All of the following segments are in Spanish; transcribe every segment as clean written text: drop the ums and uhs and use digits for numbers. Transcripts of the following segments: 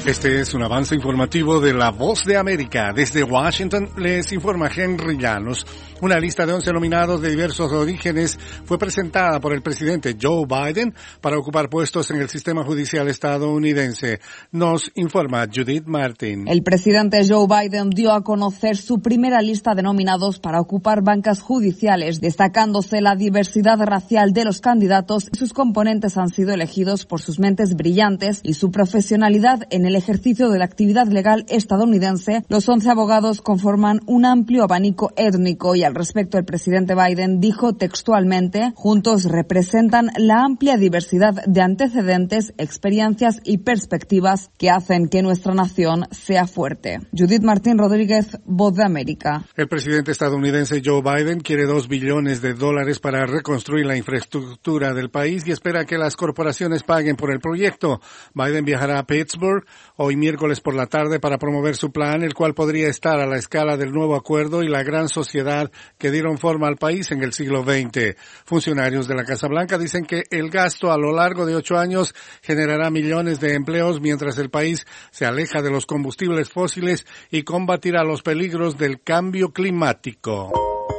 Este es un avance informativo de La Voz de América. Desde Washington les informa Henry Llanos. Una lista de 11 nominados de diversos orígenes fue presentada por el presidente Joe Biden para ocupar puestos en el sistema judicial estadounidense. Nos informa Judith Martin. El presidente Joe Biden dio a conocer su primera lista de nominados para ocupar bancas judiciales, destacándose la diversidad racial de los candidatos. Sus componentes han sido elegidos por sus mentes brillantes y su profesionalidad en el ejercicio de la actividad legal estadounidense. Los 11 abogados conforman un amplio abanico étnico y al respecto el presidente Biden dijo textualmente: juntos representan la amplia diversidad de antecedentes, experiencias y perspectivas que hacen que nuestra nación sea fuerte. Judith Martín Rodríguez, Voz de América. El presidente estadounidense Joe Biden quiere $2 billones para reconstruir la infraestructura del país y espera que las corporaciones paguen por el proyecto. Biden viajará a Pittsburgh hoy miércoles por la tarde para promover su plan, el cual podría estar a la escala del nuevo acuerdo y la gran sociedad que dieron forma al país en el siglo XX. Funcionarios de la Casa Blanca dicen que el gasto a lo largo de 8 años generará millones de empleos mientras el país se aleja de los combustibles fósiles y combatirá los peligros del cambio climático.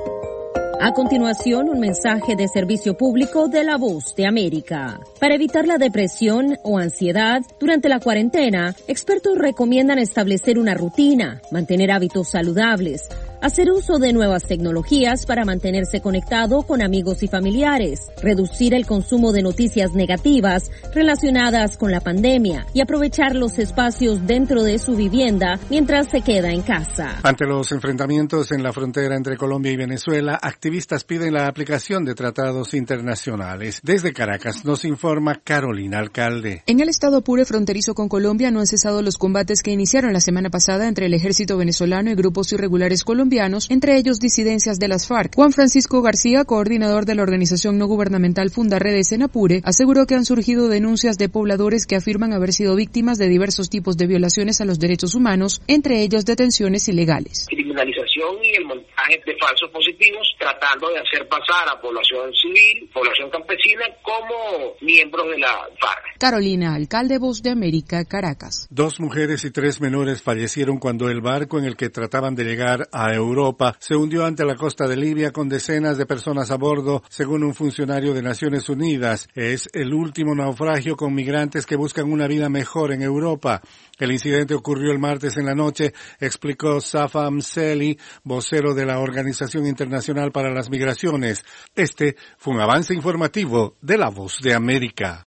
A continuación, un mensaje de servicio público de La Voz de América. Para evitar la depresión o ansiedad durante la cuarentena, expertos recomiendan establecer una rutina, mantener hábitos saludables, hacer uso de nuevas tecnologías para mantenerse conectado con amigos y familiares, reducir el consumo de noticias negativas relacionadas con la pandemia y aprovechar los espacios dentro de su vivienda mientras se queda en casa. Ante los enfrentamientos en la frontera entre Colombia y Venezuela, activistas piden la aplicación de tratados internacionales. Desde Caracas nos informa Carolina Alcalde. En el estado Apure fronterizo con Colombia no han cesado los combates que iniciaron la semana pasada entre el ejército venezolano y grupos irregulares colombianos, entre ellos disidencias de las FARC. Juan Francisco García, coordinador de la organización no gubernamental Fundarredes en Apure, aseguró que han surgido denuncias de pobladores que afirman haber sido víctimas de diversos tipos de violaciones a los derechos humanos, entre ellos detenciones ilegales. Criminalización y el montaje de falsos positivos, tratando de hacer pasar a población civil, población campesina, como miembros de la FARC. Carolina Alcalde, Voz de América, Caracas. 2 mujeres y 3 menores fallecieron cuando el barco en el que trataban de llegar a Europa se hundió ante la costa de Libia con decenas de personas a bordo, según un funcionario de Naciones Unidas. Es el último naufragio con migrantes que buscan una vida mejor en Europa. El incidente ocurrió el martes en la noche, explicó Safa Mseli, vocero de la Organización Internacional para las Migraciones. Este fue un avance informativo de La Voz de América.